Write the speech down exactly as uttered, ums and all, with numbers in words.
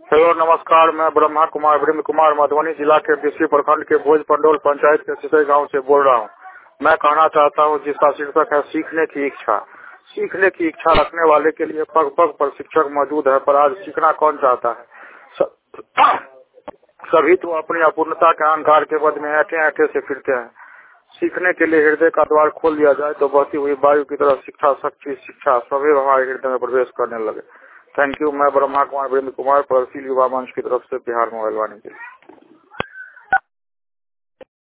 Hello नमस्कार, मैं ब्रह्मा कुमार वृंद कुमार मधुबनी जिला के बिस्सी प्रखंड के भोज पंडोल पंचायत के सिसई गांव से बोल रहा हूं। मैं कहना चाहता हूं, जिसका शीर्षक है सीखने की इच्छा। सीखने की इच्छा रखने वाले के लिए पग पग पर शिक्षक मौजूद है, पर आज सीखना कौन चाहता है। सभी तो अपनी अपूर्णता के अहंकार के पद में ऐठे ऐठे से फिरते हैं। सीखने के लिए हृदय का द्वार खोल दिया जाए तो बहती हुई वायु की तरह शिक्षा शक्ति शिक्षा सभी हमारे हृदय में प्रवेश करने लगे। Thank you. मैं ब्रह्मा कुमार वृंद कुमार, प्रगतिशील युवा मंच की तरफ से बिहार मोबाइल वाणी के लिए।